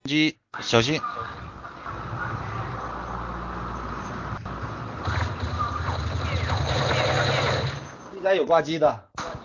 机小心。 应该有挂机的。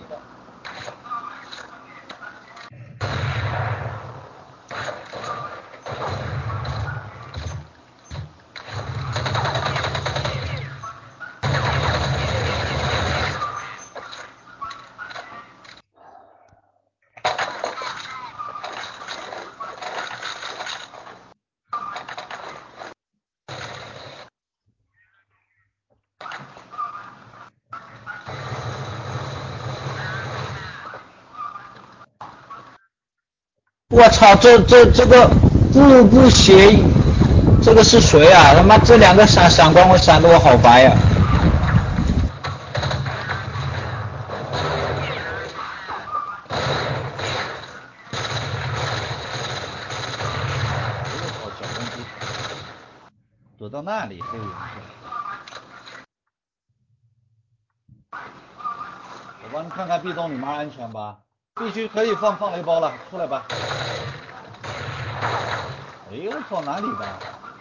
我操，这个不协议，这个是谁啊？他妈这两个闪光我闪得我好白呀！ 我操，小公鸡躲到那里黑人是。我帮你看看壁洞里面安全吧，必须可以放雷包了，出来吧。哎呦我操，哪里的？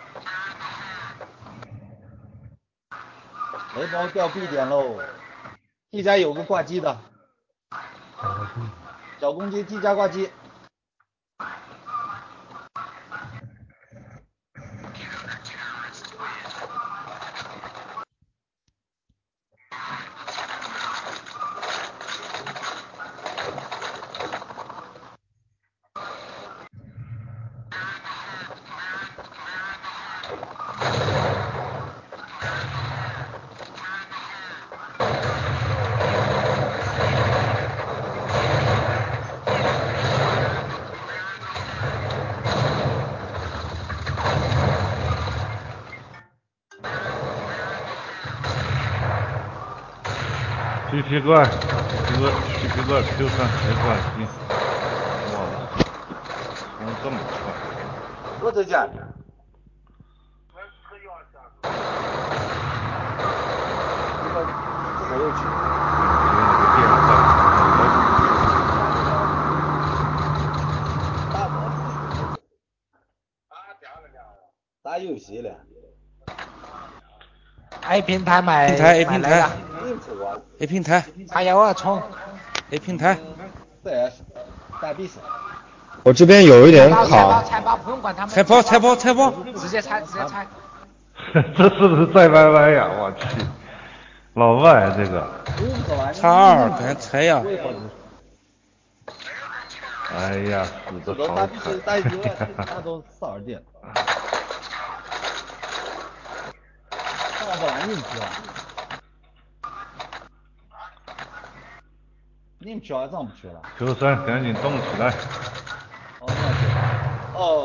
雷包掉 B 点喽 ，T 家有个挂机的，小公鸡 T 家挂机。 皮皮怪 Q3谁挂机？哇，冲这么快！ 多少件？没有去。打游戏了。 A 平台买平台 A 买平台来的 A 平台， 还有啊冲 A 平台。 CS 大 B 手。 我这边有一点卡。 菜包不用管他们。 菜包， 直接拆。 这是不是在 YY 呀？我去，老外这个。 X2赶紧拆呀！ 哎呀，死得好惨！ 他都42点。上不来进去啊！你们去还上不去了 ？Q3赶紧动起来！ 哦。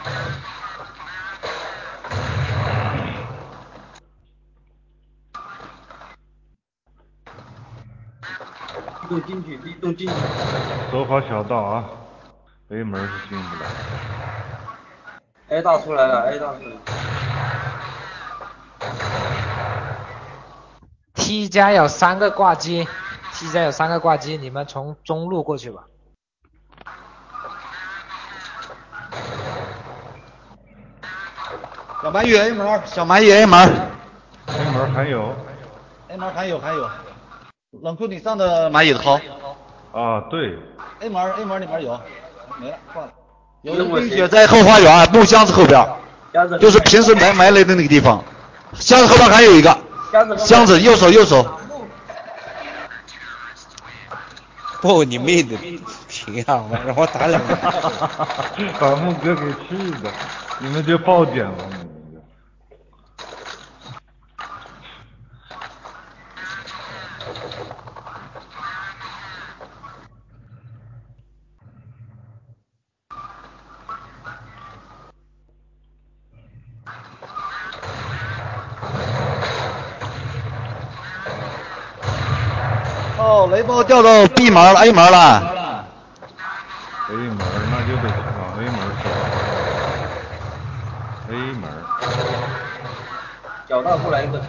地洞进去。 守好小道啊 ，A 门是进不来。 A 道出来了 ，A 道出来了。 T 家有3个挂机 ，T 家有3个挂机，你们从中路过去吧。 小白鱼 A 门，小白鱼 A 门。 A 门还有。 A 门还有。冷库顶上的蚂蚁头。 啊，对。 A 门里面有，没了，挂了。有人冰雪在后花园木箱子后边，就是平时埋雷的那个地方。箱子后边还有一个。箱子右手。 不，你妹的，停啊！让我打2个。 把木哥给气的，你们就爆点了，你们就。 哦，雷包掉到 B 门了 ，A 门了。 A 门那就得往 A 门走。A 门。 小道过来一个。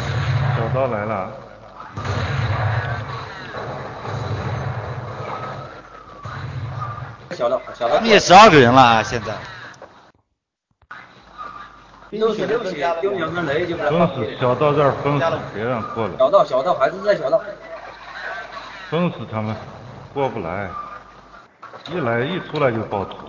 小道来了。 他们也12个人了啊，现在。 粉丝小道这儿粉丝别让过了。 小道还是在小道。 粉丝他们过不来，一出来就爆土。